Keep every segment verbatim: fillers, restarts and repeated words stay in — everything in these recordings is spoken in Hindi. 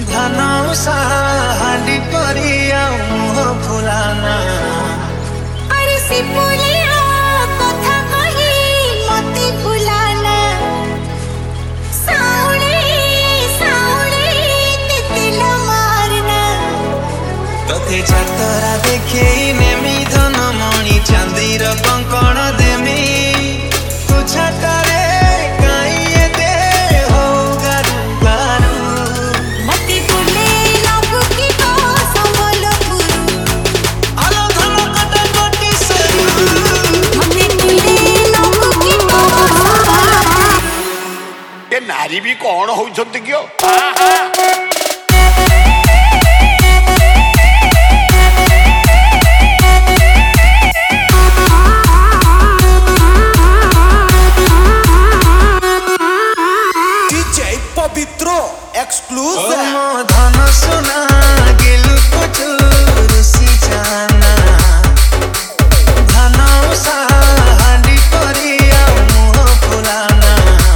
धनौसा हांडी परिया मुह फुलाना अरे सिपुलिया कथा कही मते फुलाना साउले साउले तितिल मारना तोते जातरा देखे नेमी धन मणि चांदीर कंकण देमी तू छाटारे नारी भी कौन होउछंती कियो डीजे पवित्र एक्सक्लूसिव धन सोना गेलु कुचुर सी जाना धनौसा हांडी परिया मुह फुलाना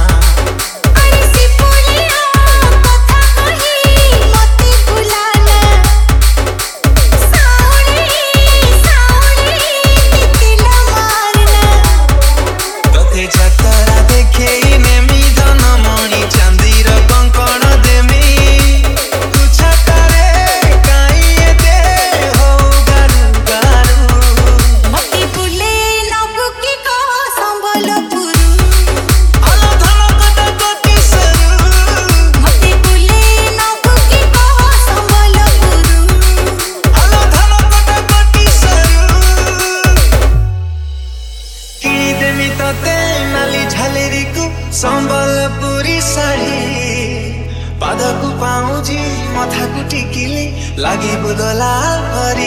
संबलपुरी साड़ी पादकु पाउजी मथाकु टिकिली लागि बुदला परी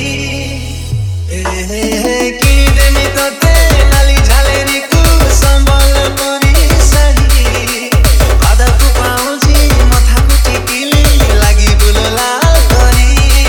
ए किदेमी तते नाली झालेरी कु संबलपुरी साड़ी पादकु पाउजी मथाकु टिकिली लागि बुदला परी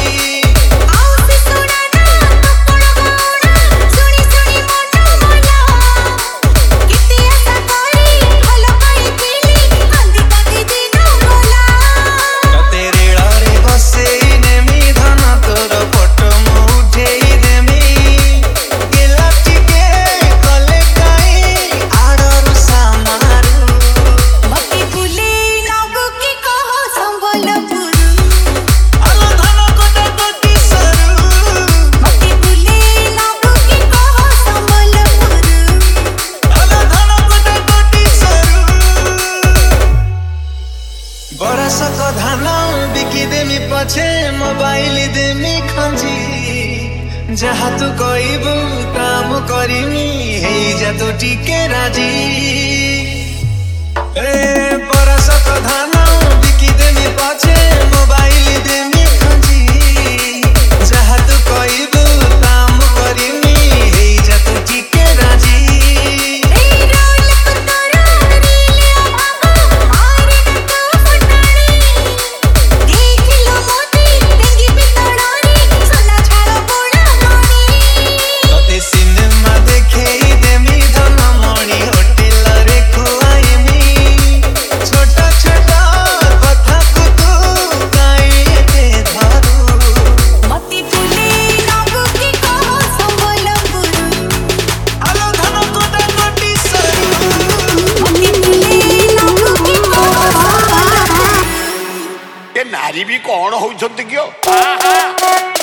बरसक धान बिकी देमी पछे मोबाइल देमी खंजी जहा तू कहबू काम करिमी हे जा तो टिके राजी ए बरसक धान बिकी देमी पछे मोबाइल देमी खंजी जहा तू कहबू काम करिमी हे जा तो टिके राजी नारी भी कौन होउछंती कियो